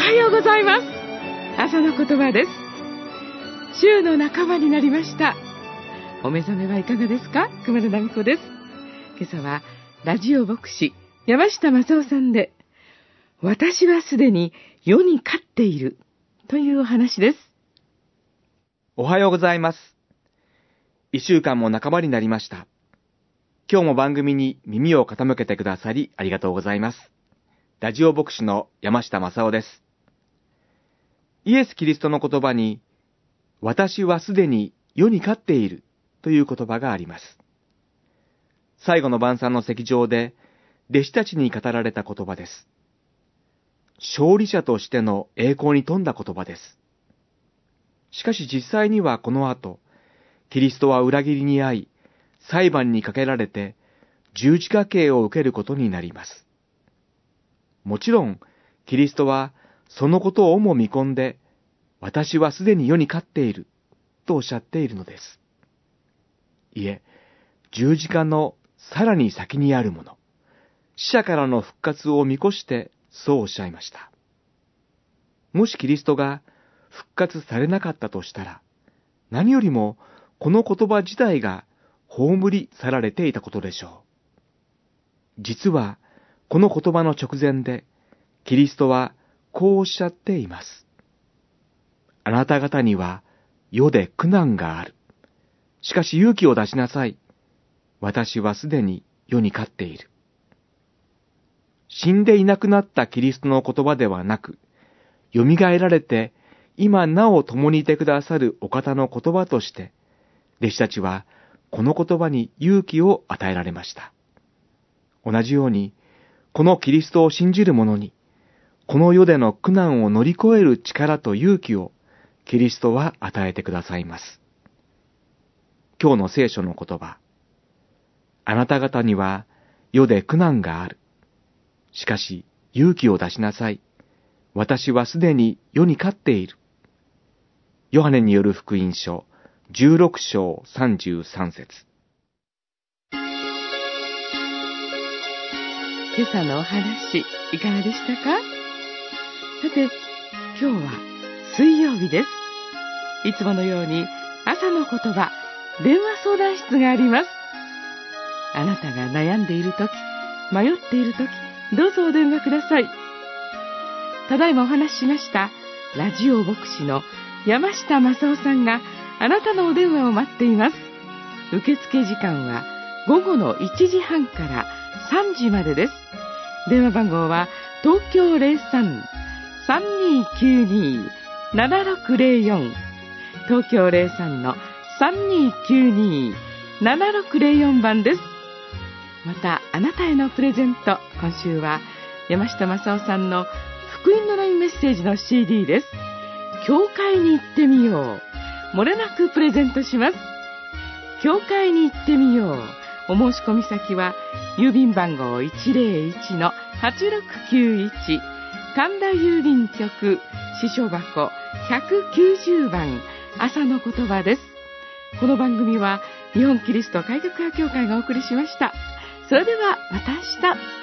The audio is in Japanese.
はようございます。朝の言葉です。週の半ばになりました。お目覚めはいかがですか？熊田奈美子です。今朝はラジオ牧師山下正夫さんで、私はすでに世に勝っているというお話です。 おはようございます。一週間も半ばになりました。今日も番組に耳を傾けてくださりありがとうございます。ラジオ牧師の山下正夫です。イエス・キリストの言葉に、私はすでに世に勝っているという言葉があります。最後の晩餐の席上で弟子たちに語られた言葉です。勝利者としての栄光に富んだ言葉です。しかし実際にはこの後、キリストは裏切りに遭い、裁判にかけられて十字架刑を受けることになります。もちろん、キリストはそのことをも見込んで、私はすでに世に勝っているとおっしゃっているのです。いえ、十字架のさらに先にあるもの、死者からの復活を見越してそうおっしゃいました。もしキリストが復活されなかったとしたら、何よりもこの言葉自体が葬り去られていたことでしょう。実は、この言葉の直前で、キリストはこうおっしゃっています。あなた方には世で苦難がある。しかし勇気を出しなさい。私はすでに世に勝っている。死んでいなくなったキリストの言葉ではなく、蘇られて今なお共にいてくださるお方の言葉として、弟子たちはこの言葉に勇気を与えられました。同じように、このキリストを信じる者に、この世での苦難を乗り越える力と勇気をキリストは与えてくださいます。今日の聖書の言葉。あなた方には世で苦難がある。しかし勇気を出しなさい。私はすでに世に勝っている。ヨハネによる福音書16章33節。 今朝のお話、いかがでしたか？さて、今日は水曜日です。いつものように朝の言葉、電話相談室があります。あなたが悩んでいるとき、迷っているとき、どうぞお電話ください。ただいまお話ししましたラジオ牧師の山下正夫さんがあなたのお電話を待っています。受付時間は午後の1時半から3時までです。電話番号は東京 03-3292-7604 東京 03-3292-7604 番です。またあなたへのプレゼント、今週は山下正夫さんの福音の波メッセージの CD です。教会に行ってみよう、漏れなくプレゼントします。教会に行ってみよう。お申し込み先は郵便番号 101-8691 神田郵便局支所箱190番朝の言葉です。この番組は日本キリスト改革派協会がお送りしました。それではまた明日。